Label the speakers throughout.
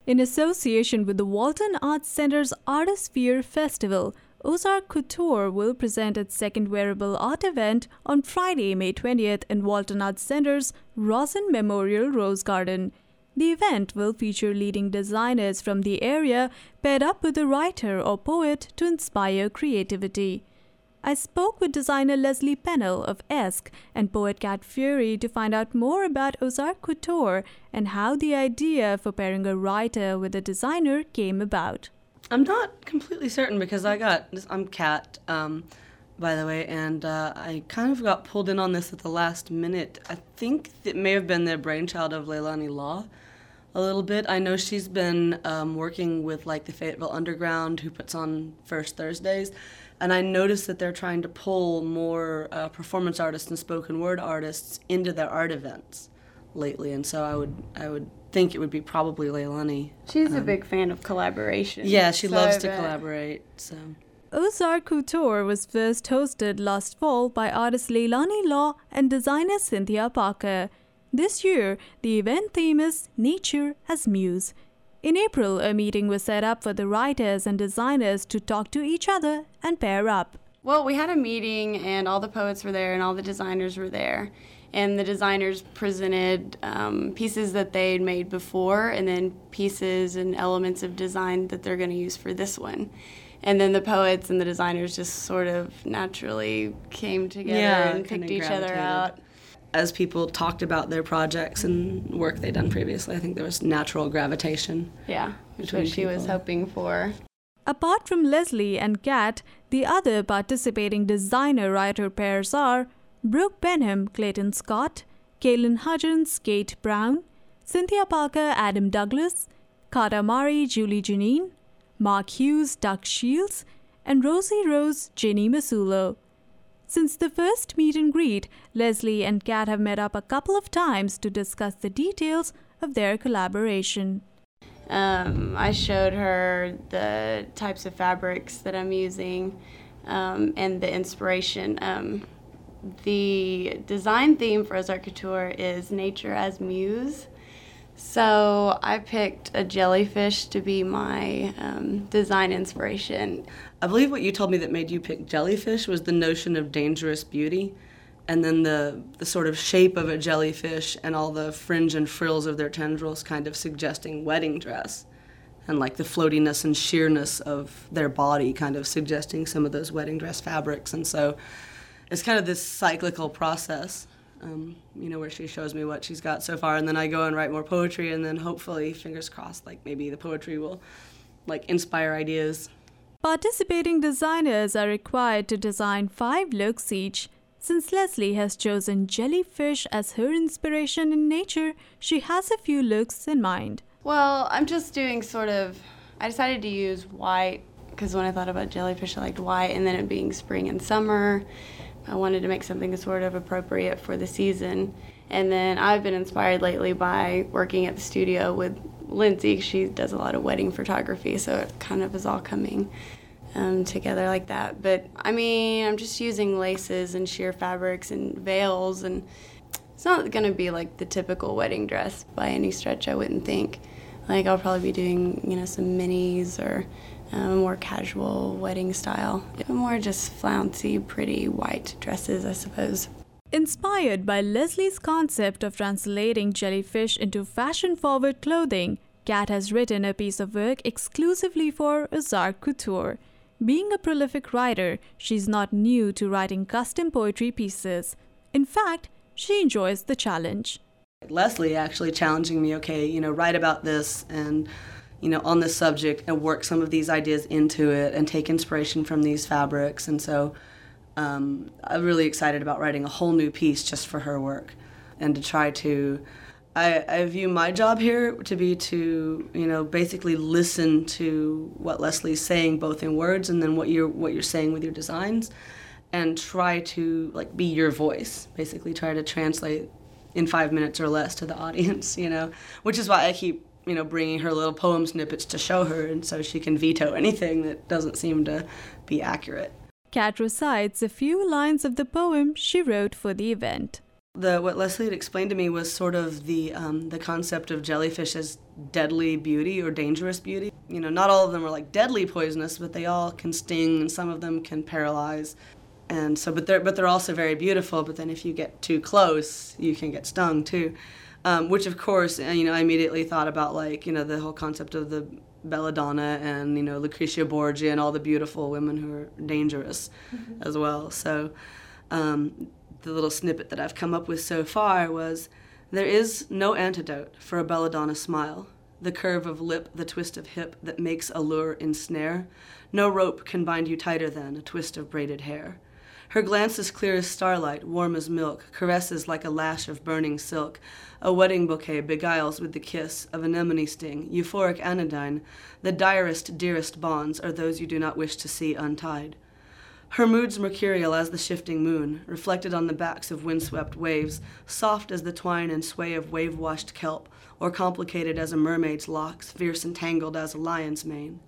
Speaker 1: In association with the Walton Arts Center's Artisphere Festival, Ozark Couture will present its second wearable art event on Friday, May 20th in Walton Arts Center's Rosin Memorial Rose Garden. The event will feature leading designers from the area paired up with a writer or poet to inspire creativity. I spoke with designer Leslie Pennell of Esk and poet Kat Fury to find out more about Ozark Couture and how the idea for pairing a writer with a designer came about.
Speaker 2: I'm not completely certain because I'm Kat, by the way, and I kind of got pulled in on this at the last minute. I think it may have been the brainchild of Leilani Law a little bit. I know she's been working with like the Fayetteville Underground, who puts on First Thursdays, and I noticed that they're trying to pull more performance artists and spoken word artists into their art events lately, and so I would think it would be probably Leilani.
Speaker 3: She's a big fan of collaboration.
Speaker 2: Yeah, she loves to collaborate. So
Speaker 1: Ozark Couture was first hosted last fall by artist Leilani Law and designer Cynthia Parker. This year, the event theme is Nature as Muse. In April, a meeting was set up for the writers and designers to talk to each other and pair up.
Speaker 3: Well, we had a meeting and all the poets were there and all the designers were there. And the designers presented pieces that they'd made before and then pieces and elements of design that they're going to use for this one. And then the poets and the designers just sort of naturally came together and picked each other out.
Speaker 2: As people talked about their projects and work they'd done previously, I think there was natural gravitation.
Speaker 3: Yeah, which was what she was hoping for.
Speaker 1: Apart from Leslie and Kat, the other participating designer-writer pairs are Brooke Benham, Clayton Scott, Kaylin Hudgens, Kate Brown, Cynthia Parker, Adam Douglas, Carter Murray, Julie Janine, Mark Hughes, Doug Shields, and Rosie Rose, Jenny Masulo. Since the first meet and greet, Leslie and Kat have met up a couple of times to discuss the details of their collaboration.
Speaker 3: I showed her the types of fabrics that I'm using and the inspiration. The design theme for Ozark Couture is Nature as Muse. So I picked a jellyfish to be my design inspiration.
Speaker 2: I believe what you told me that made you pick jellyfish was the notion of dangerous beauty, and then the sort of shape of a jellyfish and all the fringe and frills of their tendrils kind of suggesting wedding dress, and like the floatiness and sheerness of their body kind of suggesting some of those wedding dress fabrics. And so it's kind of this cyclical process, where she shows me what she's got so far, and then I go and write more poetry, and then hopefully, fingers crossed, like maybe the poetry will like inspire ideas.
Speaker 1: Participating designers are required to design 5 looks each. Since Leslie has chosen jellyfish as her inspiration in nature, she has a few looks in mind.
Speaker 3: Well, I'm just doing I decided to use white because when I thought about jellyfish, I liked white, and then it being spring and summer, I wanted to make something sort of appropriate for the season. And then I've been inspired lately by working at the studio with Lindsay. She does a lot of wedding photography, so it kind of is all coming together like that. But I mean, I'm just using laces and sheer fabrics and veils, and it's not going to be like the typical wedding dress by any stretch, I wouldn't think. Like I'll probably be doing, some minis or more casual wedding style. More just flouncy, pretty white dresses, I suppose.
Speaker 1: Inspired by Leslie's concept of translating jellyfish into fashion-forward clothing, Kat has written a piece of work exclusively for Ozark Couture. Being a prolific writer, she's not new to writing custom poetry pieces. In fact, she enjoys the challenge.
Speaker 2: Leslie actually challenging me, write about this and, on this subject and work some of these ideas into it and take inspiration from these fabrics. And so I'm really excited about writing a whole new piece just for her work and to try to, I view my job here to be to, basically listen to what Leslie's saying both in words and then what you're saying with your designs and try to be your voice, basically try to translate in 5 minutes or less to the audience, which is why I keep, bringing her little poem snippets to show her and so she can veto anything that doesn't seem to be accurate.
Speaker 1: Kat recites a few lines of the poem she wrote for the event.
Speaker 2: What Leslie had explained to me was sort of the concept of jellyfish as deadly beauty or dangerous beauty. You know, not all of them are like deadly poisonous, but they all can sting, and some of them can paralyze. And so, but they're also very beautiful. But then if you get too close, you can get stung too. Which of course, I immediately thought about the whole concept of the belladonna and Lucretia Borgia and all the beautiful women who are dangerous as well. So. The little snippet that I've come up with so far was, there is no antidote for a belladonna smile, the curve of lip, the twist of hip that makes allure ensnare. No rope can bind you tighter than a twist of braided hair. Her glance is clear as starlight, warm as milk, caresses like a lash of burning silk. A wedding bouquet beguiles with the kiss of anemone sting, euphoric anodyne. The direst, dearest bonds are those you do not wish to see untied. Her moods mercurial as the shifting moon, reflected on the backs of windswept waves, soft as the twine and sway of wave-washed kelp, or complicated as a mermaid's locks, fierce and tangled as a lion's mane.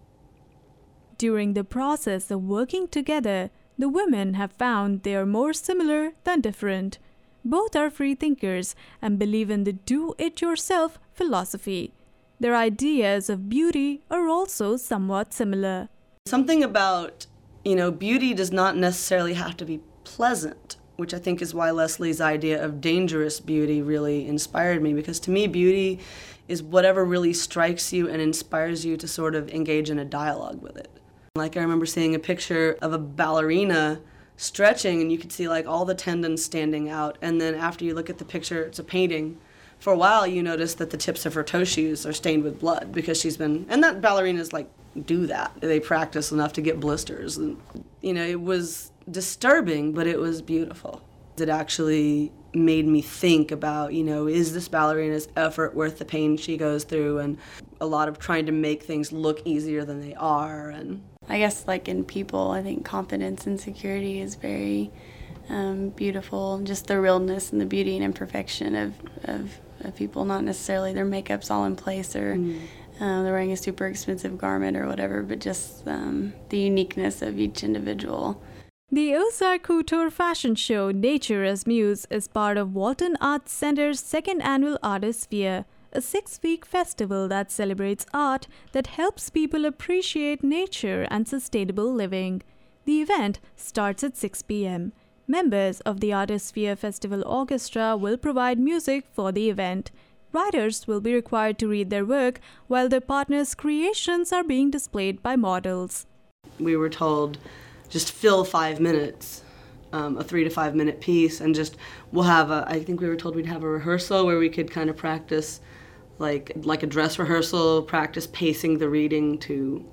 Speaker 1: During the process of working together, the women have found they are more similar than different. Both are free thinkers and believe in the do-it-yourself philosophy. Their ideas of beauty are also somewhat similar.
Speaker 2: Something about beauty does not necessarily have to be pleasant, which I think is why Leslie's idea of dangerous beauty really inspired me, because to me, beauty is whatever really strikes you and inspires you to sort of engage in a dialogue with it. Like, I remember seeing a picture of a ballerina stretching, and you could see all the tendons standing out, and then after you look at the picture, it's a painting. For a while, you notice that the tips of her toe shoes are stained with blood because and that ballerinas do that. They practice enough to get blisters. And, it was disturbing, but it was beautiful. It actually made me think about, is this ballerina's effort worth the pain she goes through, and a lot of trying to make things look easier than they are. And
Speaker 3: I guess in people, I think confidence and security is very beautiful. Just the realness and the beauty and imperfection of people, not necessarily their makeup's all in place or they're wearing a super expensive garment or whatever, but just the uniqueness of each individual.
Speaker 1: The Ozark Couture fashion show Nature as Muse is part of Walton Arts Center's second annual Artist Fair, a 6-week festival that celebrates art that helps people appreciate nature and sustainable living. The event starts at 6 p.m. Members of the Artist Fair Festival Orchestra will provide music for the event. Writers will be required to read their work while their partners' creations are being displayed by models.
Speaker 2: We were told, just fill 5 minutes, a 3 to 5 minute piece, and we'll have I think we were told we'd have a rehearsal where we could kind of practice, like a dress rehearsal, practice pacing the reading to,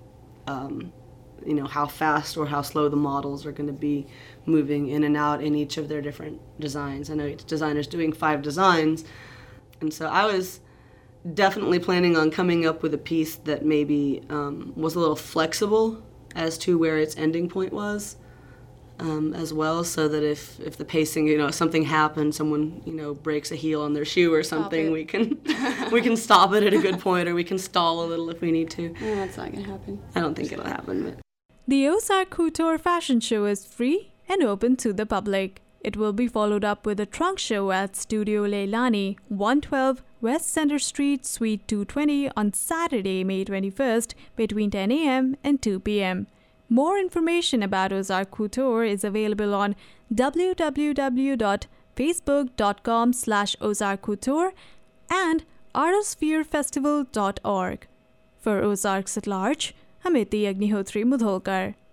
Speaker 2: how fast or how slow the models are going to be moving in and out in each of their different designs. I know each designer's doing 5 designs, and so I was definitely planning on coming up with a piece that maybe was a little flexible as to where its ending point was, as well, so that if the pacing, if something happened, someone, breaks a heel on their shoe or something, we can stop it at a good point, or we can stall a little if we need to.
Speaker 3: No, that's not going to happen.
Speaker 2: I don't think it'll happen. But
Speaker 1: the Ozark Couture fashion show is free and open to the public. It will be followed up with a trunk show at Studio Leilani, 112 West Center Street, Suite 220 on Saturday, May 21st between 10 a.m. and 2 p.m. More information about Ozark Couture is available on www.facebook.com/Ozark Couture and artospherefestival.org. For Ozarks at Large, I'm Iti Agnihotri Mudholkar.